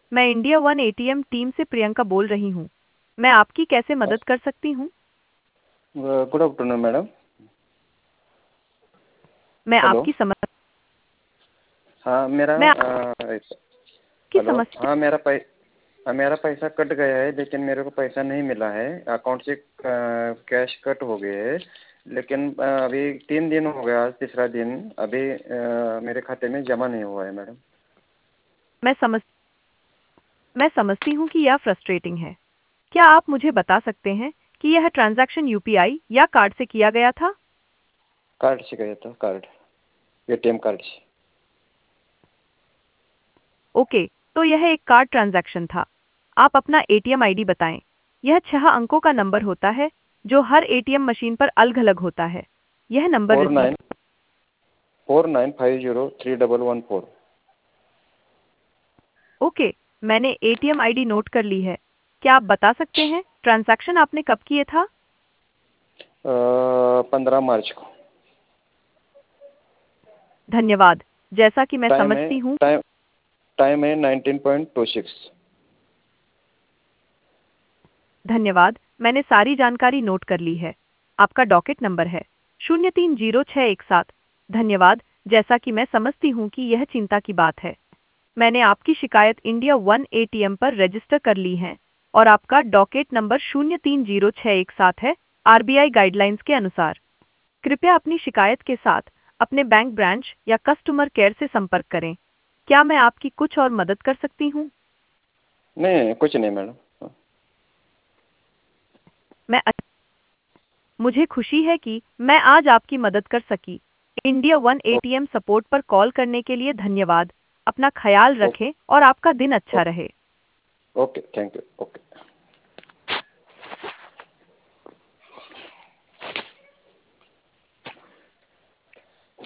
मैं India one ATM team से प्रियंका बोल रही हूँ। मैं आपकी कैसे मदद कर सकती हूँ? Good afternoon madam. मैं हेलो। आपकी समझ हाँ मेरा मैं आपकी हेलो। समस्या हाँ मेरा पैसा कट गया है, लेकिन मेरे को पैसा नहीं मिला है। अकाउंट से कैश कट हो गए है, लेकिन अभी 3 दिन हो गया, आज तीसरा दिन। अभी मेरे खाते में जमा नहीं हुआ है मैडम। मैं समझ मैं समझती हूँ कि यह फ्रस्ट्रेटिंग है। क्या आप मुझे बता सकते हैं कि यह ट्रांजैक्शन यूपीआई या कार्ड से किया गया था? कार्ड से गया था, कार्ड, एटीएम कार्ड से। ओके, तो यह एक कार्ड ट्रांजैक्शन था। आप अपना एटीएम आईडी बताएं। यह 6 अंकों का नंबर होता है जो हर एटीएम मशीन पर अलग-अलग होता है। यह number four receive nine 49503114। Okay, मैंने एटीएम आईडी नोट कर ली है। क्या आप बता सकते हैं ट्रांजैक्शन आपने कब किए था? 15 मार्च को। धन्यवाद। जैसा कि मैं टाइम है समझती हूँ टाइम टाइम है 19.26। धन्यवाद, मैंने सारी जानकारी नोट कर ली है। आपका डॉकेट नंबर है 030617। धन्यवाद। जैसा कि मैं समझती हूँ कि यह चिंता की बात है। मैंने आपकी शिकायत इंडिया वन एटीएम पर रजिस्टर कर ली है और आपका डॉकेट नंबर 030617 है। आरबीआई गाइडलाइंस के अनुसार कृपया अपनी शिकायत के साथ अपने बैंक ब्रांच या कस्टमर केयर से संपर्क करें। क्या मैं आपकी कुछ और मदद कर सकती हूँ? नहीं, कुछ नहीं मैडम। मैं मुझे खुशी है कि मैं आज आपकी मदद कर सकी। इंडिया वन एटीएम सपोर्ट पर कॉल करने के लिए धन्यवाद। अपना ख्याल ओके रखें और आपका दिन अच्छा ओके रहे। Okay, thank you. ओके।